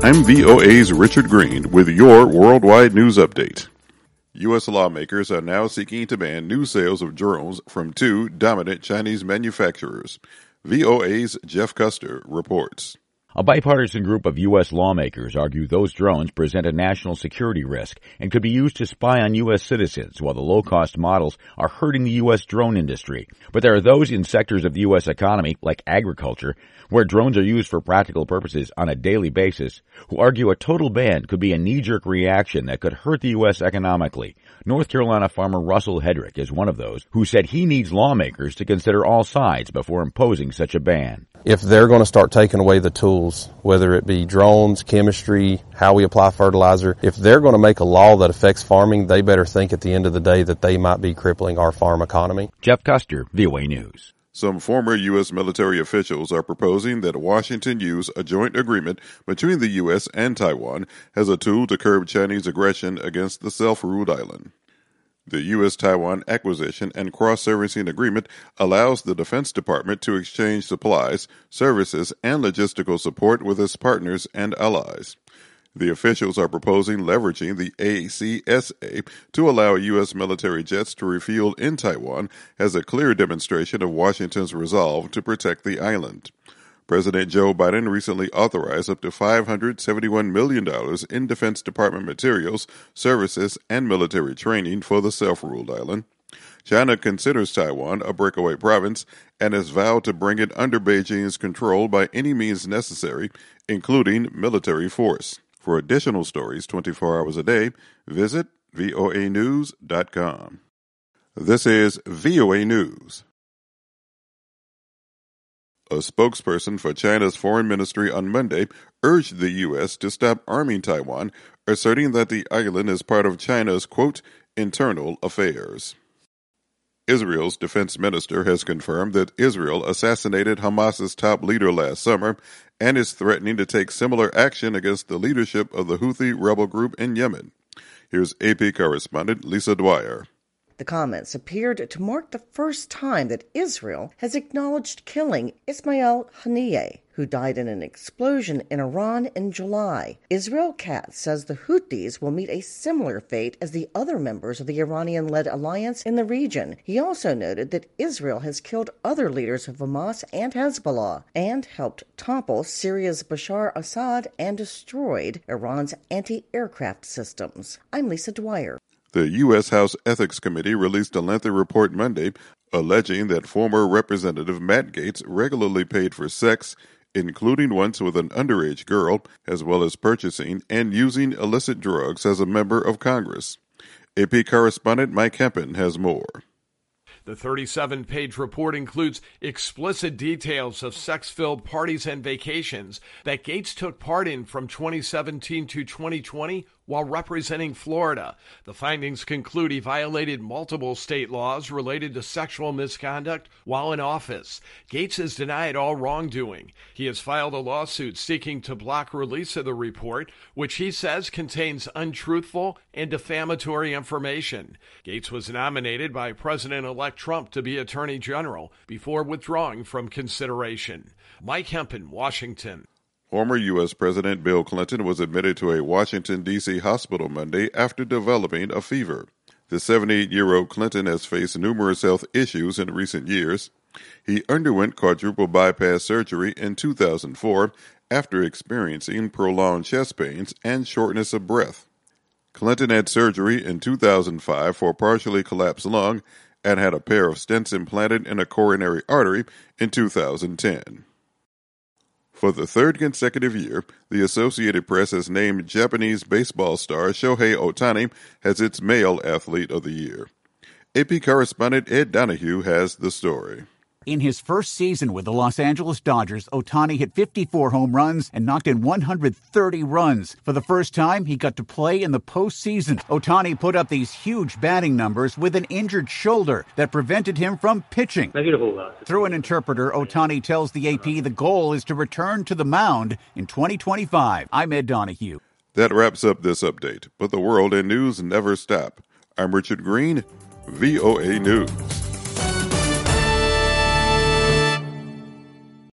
I'm VOA's Richard Green with your worldwide news update. U.S. lawmakers are now seeking to ban new sales of drones from two dominant Chinese manufacturers. VOA's Jeff Custer reports. A bipartisan group of U.S. lawmakers argue those drones present a national security risk and could be used to spy on U.S. citizens, while the low-cost models are hurting the U.S. drone industry. But there are those in sectors of the U.S. economy, like agriculture, where drones are used for practical purposes on a daily basis, who argue a total ban could be a knee-jerk reaction that could hurt the U.S. economically. North Carolina farmer Russell Hedrick is one of those who said he needs lawmakers to consider all sides before imposing such a ban. If they're going to start taking away the tools, whether it be drones, chemistry, how we apply fertilizer, if they're going to make a law that affects farming, they better think at the end of the day that they might be crippling our farm economy. Jeff Custer, VOA News. Some former U.S. military officials are proposing that Washington use a joint agreement between the U.S. and Taiwan as a tool to curb Chinese aggression against the self-ruled island. The U.S.-Taiwan Acquisition and Cross-Servicing Agreement allows the Defense Department to exchange supplies, services, and logistical support with its partners and allies. The officials are proposing leveraging the ACSA to allow U.S. military jets to refuel in Taiwan as a clear demonstration of Washington's resolve to protect the island. President Joe Biden recently authorized up to $571 million in Defense Department materials, services, and military training for the self-ruled island. China considers Taiwan a breakaway province and has vowed to bring it under Beijing's control by any means necessary, including military force. For additional stories 24 hours a day, visit voanews.com. This is VOA News. A spokesperson for China's foreign ministry on Monday urged the U.S. to stop arming Taiwan, asserting that the island is part of China's, quote, internal affairs. Israel's defense minister has confirmed that Israel assassinated Hamas's top leader last summer and is threatening to take similar action against the leadership of the Houthi rebel group in Yemen. Here's AP correspondent Lisa Dwyer. The comments appeared to mark the first time that Israel has acknowledged killing Ismail Haniyeh, who died in an explosion in Iran in July. Israel Katz says the Houthis will meet a similar fate as the other members of the Iranian-led alliance in the region. He also noted that Israel has killed other leaders of Hamas and Hezbollah and helped topple Syria's Bashar Assad and destroyed Iran's anti-aircraft systems. I'm Lisa Dwyer. The U.S. House Ethics Committee released a lengthy report Monday alleging that former Representative Matt Gaetz regularly paid for sex, including once with an underage girl, as well as purchasing and using illicit drugs as a member of Congress. AP correspondent Mike Hempen has more. The 37-page report includes explicit details of sex-filled parties and vacations that Gaetz took part in from 2017 to 2020 while representing Florida. The findings conclude he violated multiple state laws related to sexual misconduct while in office. Gaetz has denied all wrongdoing. He has filed a lawsuit seeking to block release of the report, which he says contains untruthful and defamatory information. Gaetz was nominated by President-elect Trump to be Attorney General before withdrawing from consideration. Mike Hempen, Washington. Former U.S. President Bill Clinton was admitted to a Washington, D.C. hospital Monday after developing a fever. The 78-year-old Clinton has faced numerous health issues in recent years. He underwent quadruple bypass surgery in 2004 after experiencing prolonged chest pains and shortness of breath. Clinton had surgery in 2005 for a partially collapsed lung and had a pair of stents implanted in a coronary artery in 2010. For the third consecutive year, the Associated Press has named Japanese baseball star Shohei Ohtani as its male athlete of the year. AP correspondent Ed Donahue has the story. In his first season with the Los Angeles Dodgers, Ohtani hit 54 home runs and knocked in 130 runs. For the first time, he got to play in the postseason. Ohtani put up these huge batting numbers with an injured shoulder that prevented him from pitching. Through an interpreter, Ohtani tells the AP the goal is to return to the mound in 2025. I'm Ed Donahue. That wraps up this update, but the world and news never stop. I'm Richard Green, VOA News.